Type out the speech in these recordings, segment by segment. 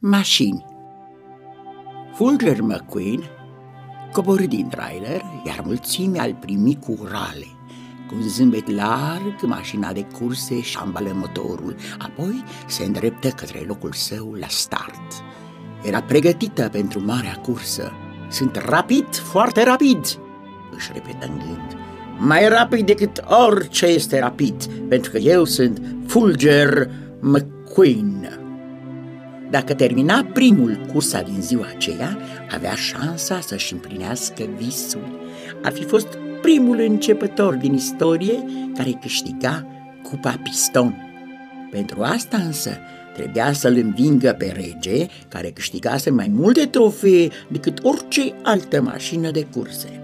Mașini. Fulger McQueen coborî din trailer, iar mulțimea îl primi cu urale. Cu un zâmbet larg, mașina de curse și ambală motorul, apoi se îndreptă către locul său la start. Era pregătită pentru marea cursă. Sunt rapid, foarte rapid, își repetă în gând. Mai rapid decât orice este rapid, pentru că eu sunt Fulger McQueen. Dacă termina primul cursa din ziua aceea, avea șansa să-și împlinească visul. Ar fi fost primul începător din istorie care câștiga Cupa Piston. Pentru asta însă trebuia să-l învingă pe rege, care câștigase mai multe trofee decât orice altă mașină de curse.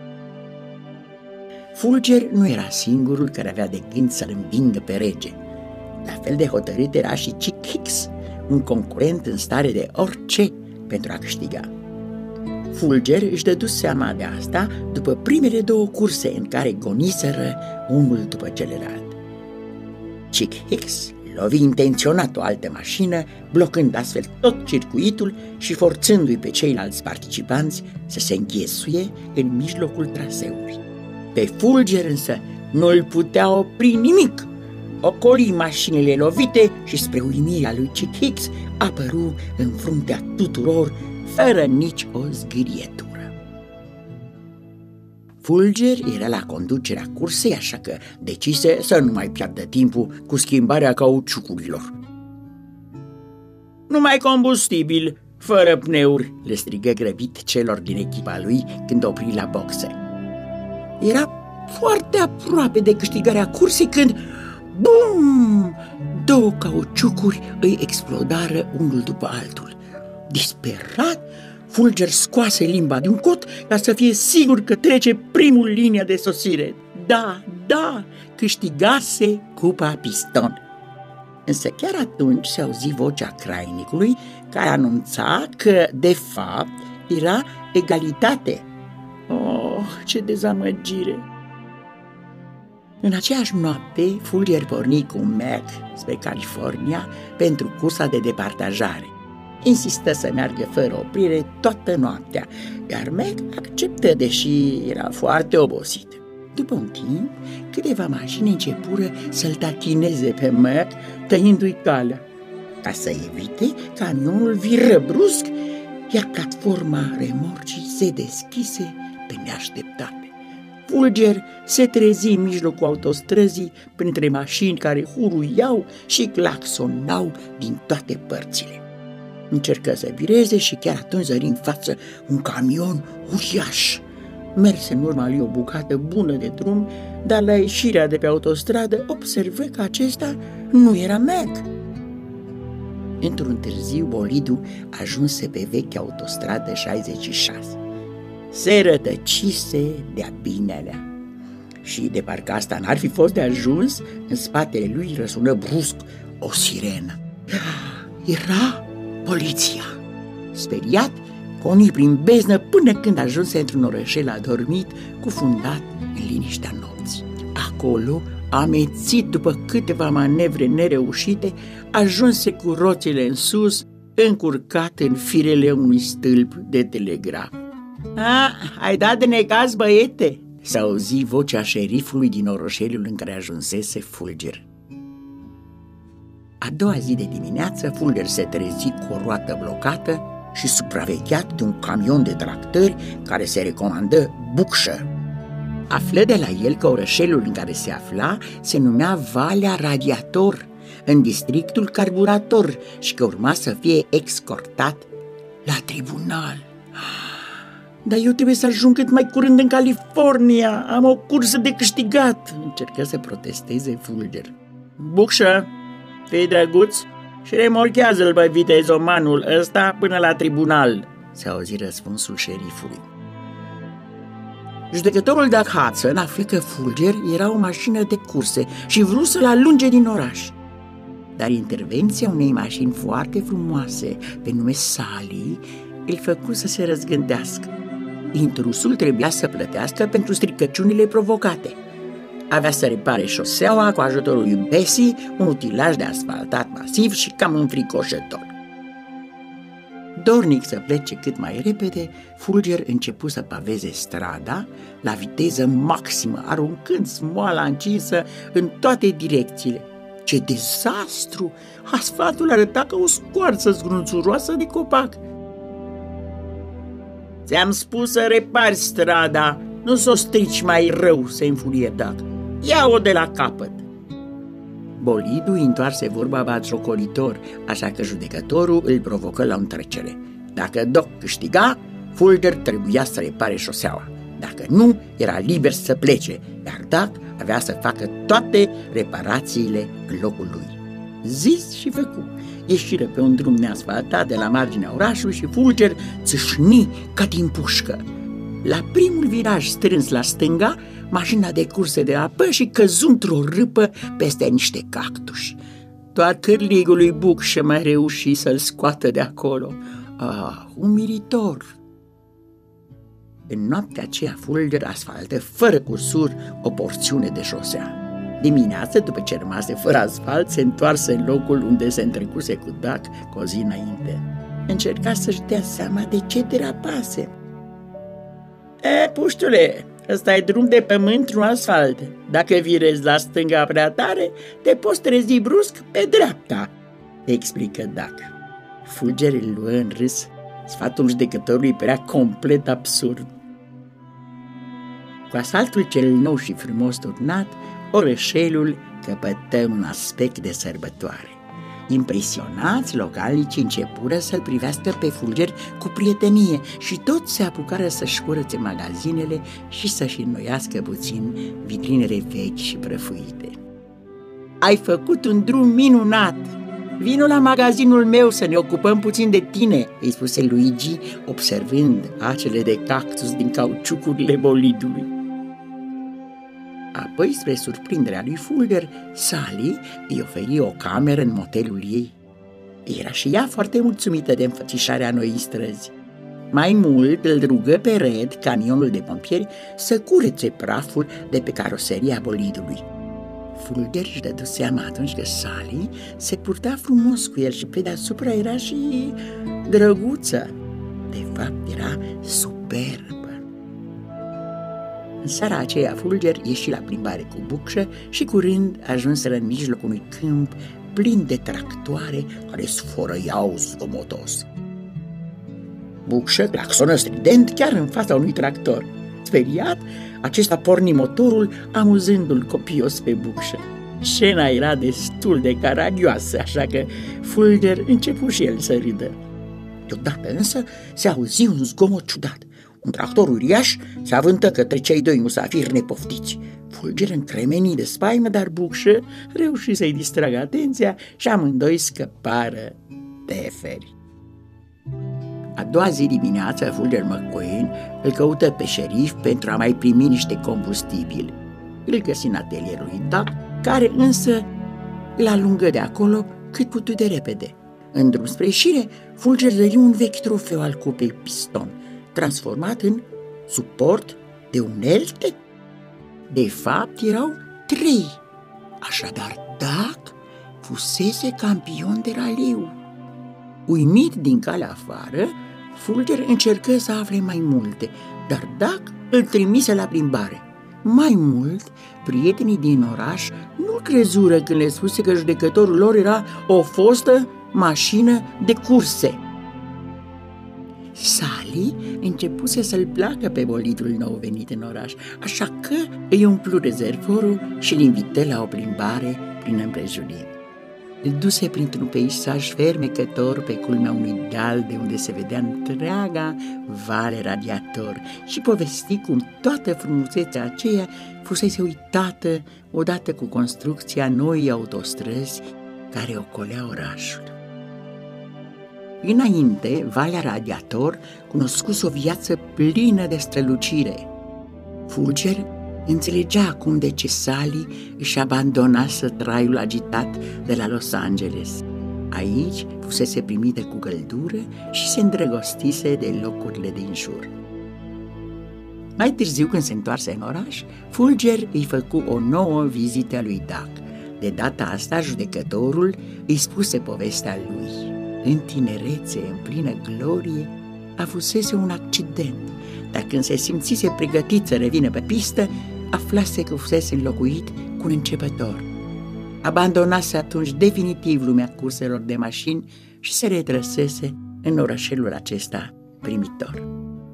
Fulger nu era singurul care avea de gând să-l învingă pe rege. La fel de hotărât era și Chick Hicks, un concurent în stare de orice pentru a câștiga. Fulger își dădu seama de asta după primele două curse în care goniseră unul după celălalt. Chick Hicks lovi intenționat o altă mașină, blocând astfel tot circuitul și forțându-i pe ceilalți participanți să se înghesuie în mijlocul traseului. Pe Fulger însă nu îl putea opri nimic. Ocoli mașinile lovite și, spre uimirea lui Chick Hicks, apăru în fruntea tuturor, fără nici o zgârietură. Fulger era la conducerea cursei, așa că decise să nu mai piardă timpul cu schimbarea cauciucurilor. "Numai combustibil, fără pneuri!" le strigă grăbit celor din echipa lui când opri la boxe. Era foarte aproape de câștigarea cursei când, bum! Două cauciucuri îi explodară unul după altul. Disperat, Fulger scoase limba de un cot ca să fie sigur că trece primul linia de sosire. Da, câștigase Cupa Piston. Însă chiar atunci se auzi vocea crainicului care anunța că, de fapt, era egalitate. Oh, ce dezamăgire! În aceeași noapte, Fulger porni cu Mac spre California pentru cursa de departajare. Insistă să meargă fără oprire toată noaptea, iar Mac acceptă, deși era foarte obosit. După un timp, câteva mașini începură să-l tachineze pe Mac, tăindu-i calea. Ca să evite, camionul viră brusc, iar platforma remorcii se deschise pe neașteptate. Fulger se trezi în mijlocul autostrăzii, printre mașini care huruiau și claxonau din toate părțile. Încercă să vireze și chiar atunci zări în față un camion uriaș. Merse în urma lui o bucată bună de drum, dar la ieșirea de pe autostradă observă că acesta nu era Mac. Într-un târziu, bolidul ajunse pe vechea autostradă 66. Se rătăcise de-a binelea. Și de parcă asta n-ar fi fost de ajuns, în spatele lui răsună brusc o sirenă. Era poliția. Speriat, coni prin beznă până când ajunse într-un orășel adormit, cufundat în liniștea nopții. Acolo, amețit după câteva manevre nereușite, ajunse cu roțile în sus, încurcat în firele unui stâlp de telegraf. Ai dat de necaz, băiete?" s-a auzit vocea șerifului din orășelul în care ajunsese Fulger. A doua zi de dimineață, Fulger se trezi cu o roată blocată și supravegheat de un camion de tractori care se recomandă Buckshire. Află de la el că orășelul în care se afla se numea Valea Radiator, în districtul Carburator, și că urma să fie escortat la tribunal. Dar eu trebuie să ajung cât mai curând în California, am o cursă de câștigat, încercă să protesteze Fulger. Buckshire, fii drăguț și remorchează-l pe vitezomanul ăsta până la tribunal, se auzi răspunsul șerifului. Judecătorul Doug Hudson află că Fulger era o mașină de curse și vrut să-l alunge din oraș. Dar intervenția unei mașini foarte frumoase, pe nume Sally, îl făcu să se răzgândească. Intrusul trebuia să plătească pentru stricăciunile provocate. Avea să repare șoseaua cu ajutorul lui Bessie, un utilaj de asfaltat masiv și cam înfricoșător. Dornic să plece cât mai repede, Fulger începu să paveze strada la viteză maximă, aruncând smoala încinsă în toate direcțiile. Ce dezastru! Asfaltul arăta ca o scoarță zgrunțuroasă de copac. Ți-am spus să repari strada, nu s-o strici mai rău, se înfurie Doc. Ia-o de la capăt. Bolidul întoarse vorba batjocoritor, așa că judecătorul îl provocă la o întrecere. Dacă Doc câștiga, Fulger trebuia să repare șoseaua. Dacă nu, era liber să plece, iar Doc avea să facă toate reparațiile în locul lui. Zis și făcu. Ieșiră pe un drum neasfaltat de la marginea orașului și Fulger țâșni ca din pușcă. La primul viraj strâns la stânga, mașina de curse de apă și căzu într-o râpă peste niște cactuși. Doar cârligul lui Bucșă mai reuși să-l scoată de acolo. Umilitor! În noaptea aceea Fulger asfaltă fără cursuri o porțiune de șosea. Dimineața, după ce rămase fără asfalt, se întoarse în locul unde se întrecuse cu Doc cu o zi înainte. Încerca să-și dea seama de ce derapase. Puștule, ăsta e drum de pământ, nu asfalt. Dacă virezi la stânga prea tare, te poți trezi brusc pe dreapta, explică Doc. Fulger îl luă în râs. Sfatul judecătorului părea complet absurd. Cu asfaltul cel nou și frumos turnat, orășelul căpătă un aspect de sărbătoare. Impresionați, localnicii începură să-l privească pe Fulger cu prietenie și toți se apucară să-și curățe magazinele și să-și înnoiască puțin vitrinele vechi și prăfuite. Ai făcut un drum minunat! Vino la magazinul meu să ne ocupăm puțin de tine, îi spuse Luigi, observând acele de cactus din cauciucurile bolidului. Apoi, spre surprinderea lui Fulger, Sally îi oferi o cameră în motelul ei. Era și ea foarte mulțumită de înfățișarea noii străzi. Mai mult îl rugă pe Red, camionul de pompieri, să curețe praful de pe caroseria bolidului. Fulger își dădu seama atunci că Sally se purta frumos cu el și pe deasupra era și drăguță. De fapt, era superbă. În seara aceea, Fulger ieși la plimbare cu Bucșă și curând ajunseră în mijlocul unui câmp plin de tractoare care sfărăiau zgomotos. Bucșă claxonă strident chiar în fața unui tractor. Speriat, acesta porni motorul, amuzându-l copios pe Bucșă. Scena era destul de caragioasă, așa că Fulger începu și el să râdă. Deodată însă se auzi un zgomot ciudat. Un tractor uriaș se avântă către cei doi musafiri nepoftiți. Fulger încremeni de spaimă, dar Bucșă reuși să-i distragă atenția și amândoi scăpară teferi. A doua zi dimineața, Fulger McQueen îl căută pe șerif pentru a mai primi niște combustibil. Îl găsi în atelierul lui Doc, care însă îl alungă de acolo cât putu de repede. În drum spre ieșire, Fulger zări un vechi trofeu al cupei Piston, transformat în suport de unelte. De fapt, erau 3. Așadar, Doc fusese campion de raliu. Uimit din calea afară, Fulger încercă să afle mai multe, dar Doc îl trimise la plimbare. Mai mult, prietenii din oraș nu crezură când le spuse că judecătorul lor era o fostă mașină de curse. Sally începuse să-l placă pe bolidul nou venit în oraș, așa că îi umplu rezervorul și îl invită la o plimbare prin împrejurim. Îl duse printr-un peisaj fermecător pe culmea unui deal de unde se vedea întreaga Vale Radiator și povesti cum toată frumusețea aceea fusese uitată odată cu construcția noii autostrăzi care ocolea orașul. Înainte, Valea Radiator cunoscuse o viață plină de strălucire. Fulger înțelegea acum de ce Sally își abandonase traiul agitat de la Los Angeles. Aici fusese primită cu căldură și se îndrăgostise de locurile din jur. Mai târziu, când se întoarse în oraș, Fulger îi făcu o nouă vizită lui Doc. De data asta, judecătorul îi spuse povestea lui. În tinerețe, în plină glorie, avusese un accident, dar când se simțise pregătit să revină pe pistă, aflase că fusese înlocuit cu un începător. Abandonase atunci definitiv lumea curselor de mașini și se retrăsese în orășelul acesta primitor.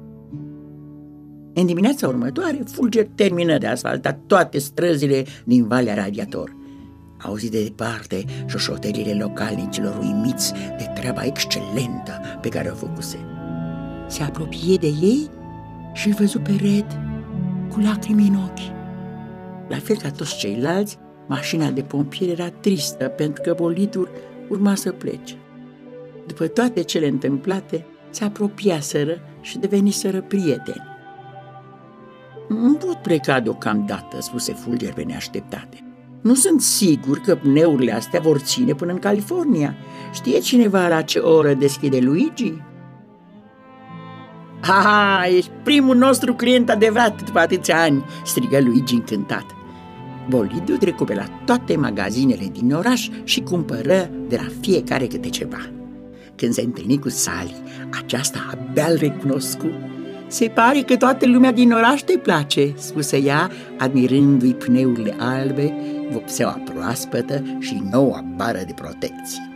În dimineața următoare, Fulger termină de asfaltat toate străzile din Valea Radiator. Auzi de departe șoșotelile localnicilor uimiți de treaba excelentă pe care o făcuse. Se apropie de ei și îl văzu pe Red cu lacrimi în ochi. La fel ca toți ceilalți, mașina de pompieri era tristă pentru că bolidul urma să plece. După toate cele întâmplate, se apropiaseră și deveniseră prieteni. Nu pot pleca deocamdată, spuse Fulger pe neașteptate. Nu sunt sigur că pneurile astea vor ține până în California. Știe cineva la ce oră deschide Luigi? Ha, ești primul nostru client adevărat după atâția ani, strigă Luigi încântat. Bolidul trecu pe la toate magazinele din oraș și cumpără de la fiecare câte ceva. Când se întâlni cu Sally, aceasta abia îl recunoscu. Se pare că toată lumea din oraș te place, spuse ea, admirându-i pneurile albe, vopseaua proaspătă și noua bară de protecție.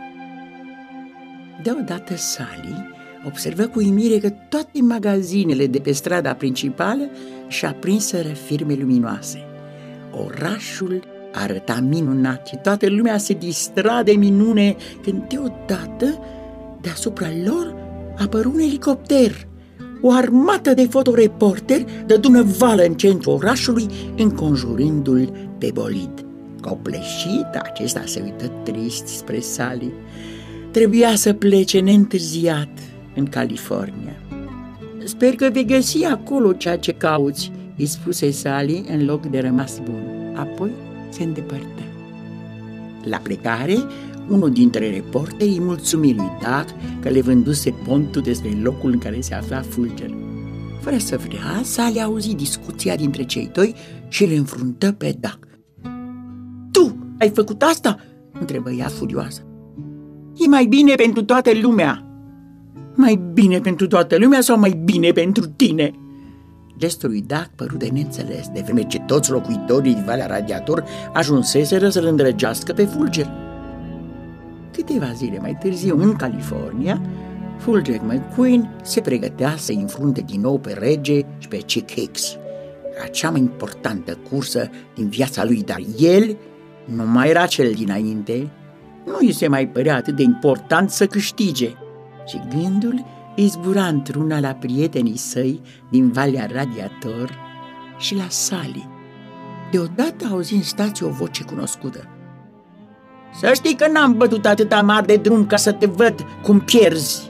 Deodată Sally observă cu uimire că toate magazinele de pe strada principală și aprinseră firme luminoase. Orașul arăta minunat și toată lumea se distra de minune când deodată deasupra lor apăru un elicopter. O armată de fotoreporteri dădu năvală în centrul orașului, înconjurându-l pe bolid. Copleșit, acesta se uită trist spre Sally. Trebuia să plece neîntârziat în California. Sper că vei găsi acolo ceea ce cauți, îi spuse Sally în loc de rămas bun. Apoi se îndepărtă. La plecare, unul dintre reporteri îi mulțumi lui Doug că le vânduse pontul despre locul în care se afla Fulger. Fără să vrea, Sally auzi discuția dintre cei doi și îl înfruntă pe Doug. Tu ai făcut asta? Întrebă ea furioasă. E mai bine pentru toată lumea. Mai bine pentru toată lumea sau mai bine pentru tine? Gestul lui Doug păru de neînțeles, de vreme ce toți locuitorii din Valea Radiator ajunseseră să-l îndrăgească pe Fulger. Câteva zile mai târziu, în California, Fulger McQueen se pregătea să înfrunte din nou pe Rege și pe Chick Hicks. Era cea mai importantă cursă din viața lui, dar el nu mai era cel dinainte. Nu îi se mai părea atât de important să câștige. Și gândul îi zbura într-una la prietenii săi din Valea Radiator și la Sally. Deodată auzi în stație o voce cunoscută. Să știi că n-am bătut atâta mare de drum ca să te văd cum pierzi.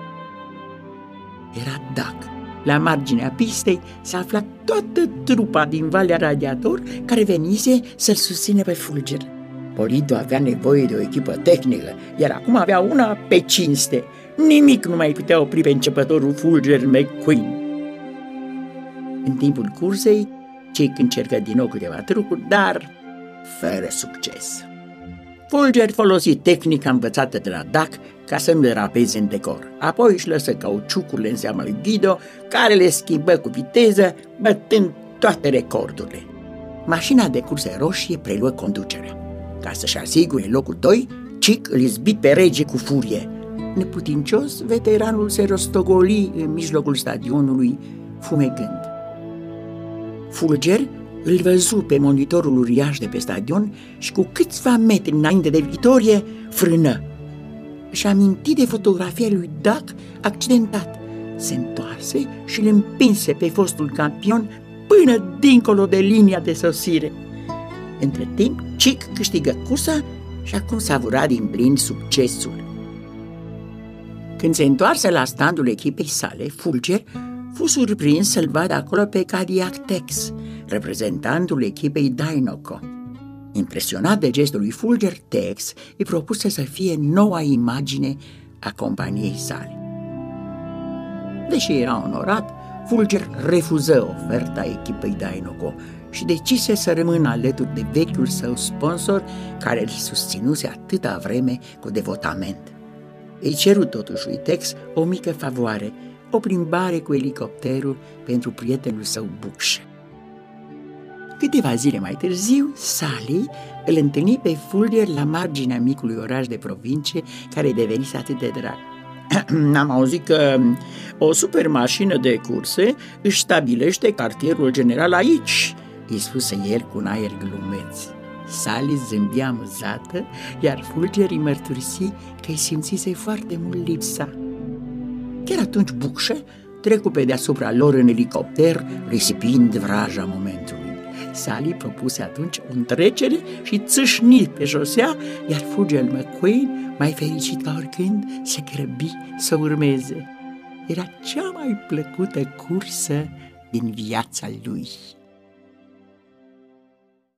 Era Doug. La marginea pistei se afla toată trupa din Valea Radiator care venise să-l susține pe Fulger. Bolidul avea nevoie de o echipă tehnică, iar acum avea una pe cinste. Nimic nu mai putea opri pe începătorul Fulger McQueen. În timpul cursei, Chick încercă din nou câteva trucuri, dar fără succes. Fulger folosi tehnica învățată de la Doug ca să nu derapeze în decor. Apoi își lăsă cauciucurile în seama lui Guido, care le schimbă cu viteză, bătând toate recordurile. Mașina de curse roșie preluă conducerea. Ca să-și asigure locul 2, Chick îl izbi pe Rege cu furie. Neputincios, veteranul se rostogoli în mijlocul stadionului, fumegând. Fulger îl văzu pe monitorul uriaș de pe stadion și cu câțiva metri înainte de victorie frână. Își aminti de fotografia lui Doug accidentat. Se întoarse și îl împinse pe fostul campion până dincolo de linia de sosire. Între timp, Chick câștigă cursa și acum savura din plin succesul. Când se întoarse la standul echipei sale, Fulger fu surprins să-l vadă acolo pe Cadillac Tex, reprezentantul echipei Dinoco. Impresionat de gestul lui Fulger, Tex îi propuse să fie noua imagine a companiei sale. Deși era onorat, Fulger refuză oferta echipei Dinoco și decise să rămână alături de vechiul său sponsor care îl susținuse atâta vreme cu devotament. Îi ceru totuși lui Tex o mică favoare, o plimbare cu elicopterul pentru prietenul său Bucșe. Câteva zile mai târziu, Sally îl întâlni pe Fulger la marginea micului oraș de provincie care devenise atât de drag. Am auzit că o super mașină de curse își stabilește cartierul general aici, îi spuse el cu un aer glumeț. Sally zâmbea amuzată, iar Fulger îi mărturisi că îi simțise foarte mult lipsa. Chiar atunci Bucșe trecu pe deasupra lor în elicopter, risipind vraja momentului. Sally propuse atunci o întrecere și țâșni pe șosea, iar Fulger McQueen, mai fericit ca oricând, se grăbi să urmeze. Era cea mai plăcută cursă din viața lui.